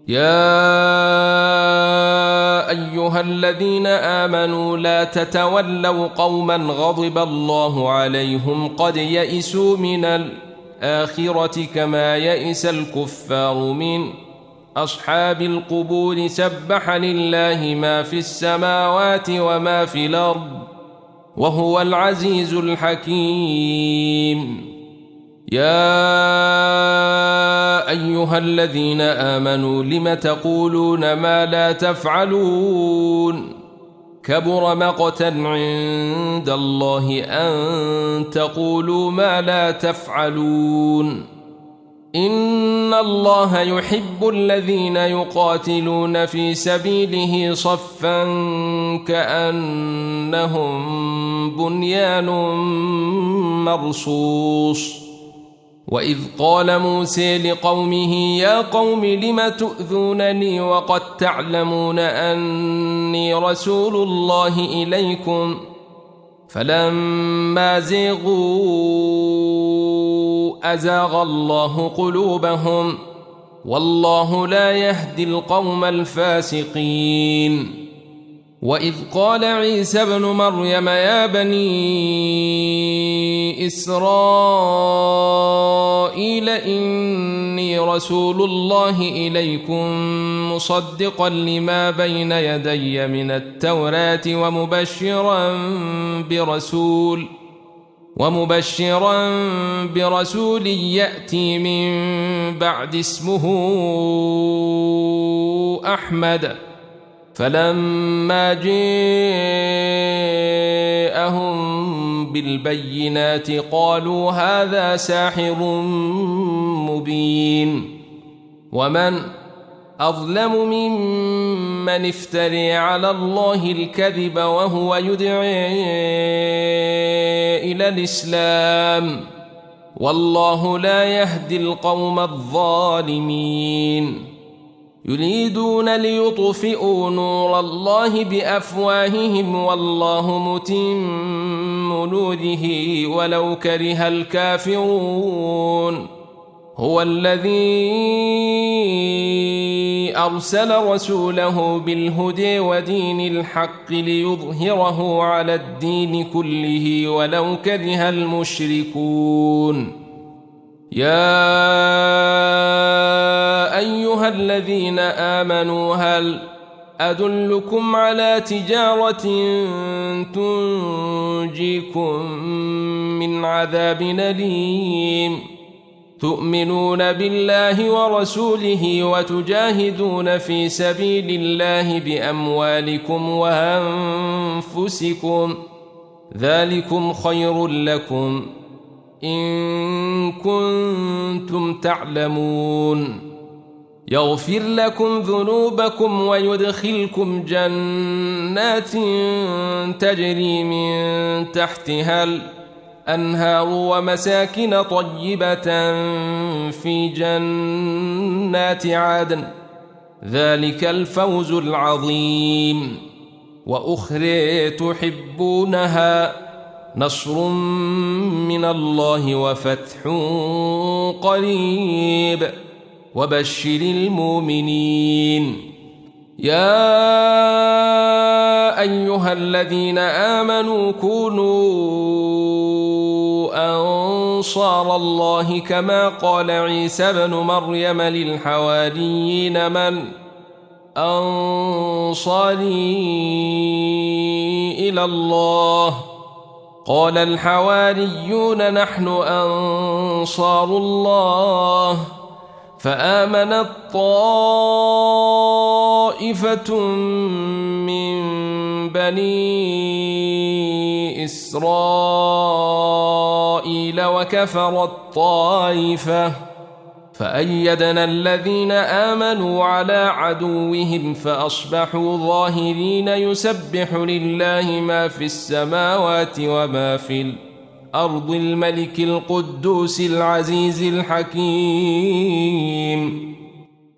يا أيها الذين آمنوا لا تتولوا قوما غضب الله عليهم قد يئسوا من الآخرة كما يئس الكفار من أصحاب القبور. سبح لله ما في السماوات وما في الأرض وهو العزيز الحكيم. يا أيها الذين آمنوا لم تقولون ما لا تفعلون كبر مقتا عند الله أن تقولوا ما لا تفعلون. إن الله يحب الذين يقاتلون في سبيله صفا كأنهم بنيان مرصوص. وإذ قال موسى لقومه يا قوم لم تؤذونني وقد تعلمون أني رسول الله إليكم فلما زيغوا أزاغ الله قلوبهم والله لا يهدي القوم الفاسقين. وإذ قال عيسى ابن مريم يا بني إسرائيل إني رسول الله إليكم مصدقا لما بين يدي من التوراة ومبشرا برسول يأتي من بعد اسمه أحمد. فلما جاءهم بالبينات قالوا هذا ساحر مبين. ومن أظلم ممن افتري على الله الكذب وهو يدعي إلى الإسلام والله لا يهدي القوم الظالمين. يريدون ليطفئوا نور الله بأفواههم والله متم نوره ولو كره الكافرون. هو الذي أرسل رسوله بالهدى ودين الحق ليظهره على الدين كله ولو كره المشركون. يا أيها الذين آمنوا هل أدلكم على تجارة تنجيكم من عذاب أليم تؤمنون بالله ورسوله وتجاهدون في سبيل الله بأموالكم وأنفسكم ذلكم خير لكم إن كنتم تعلمون. يغفر لكم ذنوبكم ويدخلكم جنات تجري من تحتها الأنهار ومساكن طيبة في جنات عدن ذلك الفوز العظيم. وأخرى تحبونها نصر من الله وفتح قريب وبشر المؤمنين. يا أيها الذين آمنوا كونوا أنصار الله كما قال عيسى ابن مريم للحواريين من أنصاري إلى الله قال الحواريون نحن أنصار الله. فآمنت طائفة من بني إسرائيل وكفرت طائفة فأيدنا الذين آمنوا على عدوهم فأصبحوا ظاهرين. يسبح لله ما في السماوات وما في الأرض الملك القدوس العزيز الحكيم.